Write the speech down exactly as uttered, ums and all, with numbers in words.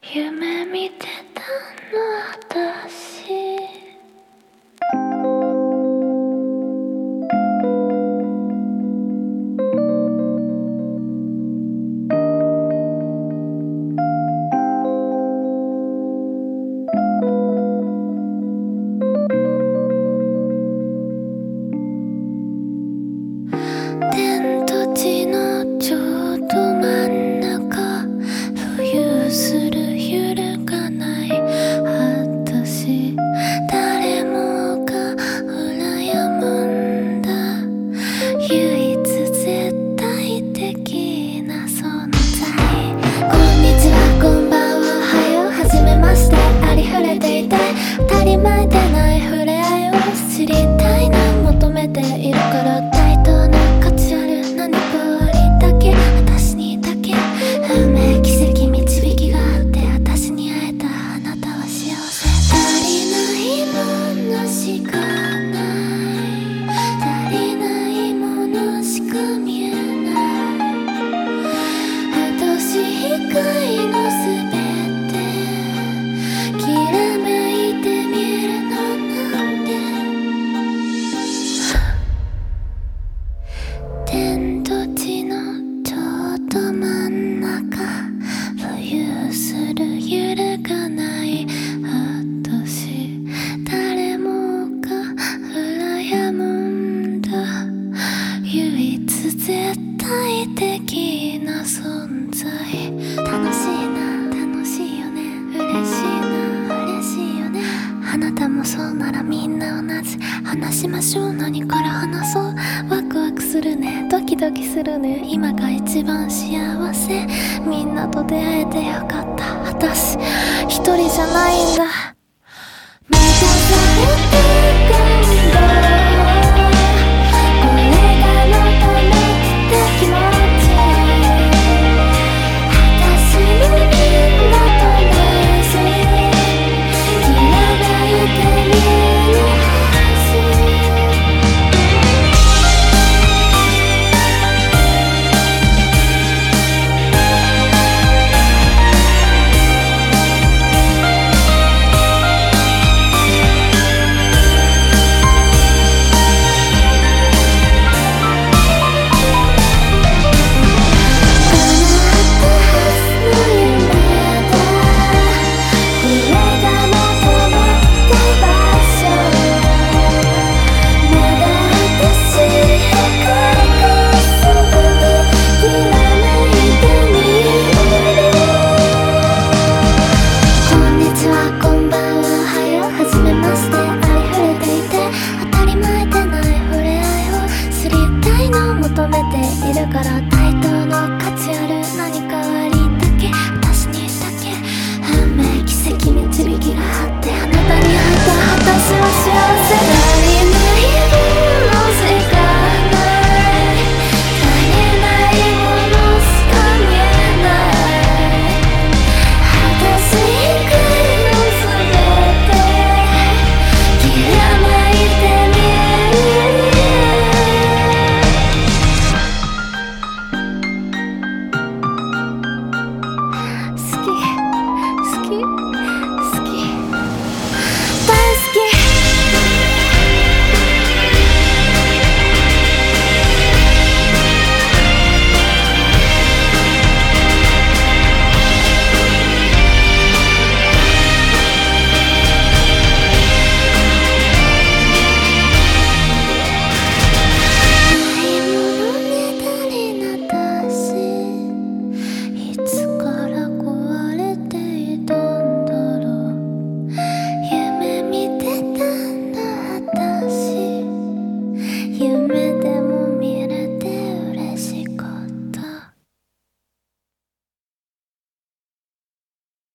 夢見てたの私。天と地のちょうど真ん中、浮遊する揺るがない私。誰もが羨むんだ、唯一絶対的な存在。こんにちは、こんばんは、おはよう、はじめまして。ありふれていて当たり前でない触れ合いを知りたいな、求めているから。対等な価値ある何かありだけ、私にだけ運命奇跡導きがあって、私に会えたあなたは幸せ。足りないものしかない、足りないものしか見えない。私以外の全てきらめいて見えるのなんで。天と地のちょうど真ん中、浮遊する揺るがない私。誰もが羨むんだ、唯一絶対的な存在。楽しいな、楽しいよね、嬉しいな、嬉しいよね。あなたもそうならみんな同じ。話しましょう、何から話そう。ワクワクするね、ドキドキするね、今が一番幸せ。みんなと出会えてよかった、私一人じゃないんだ。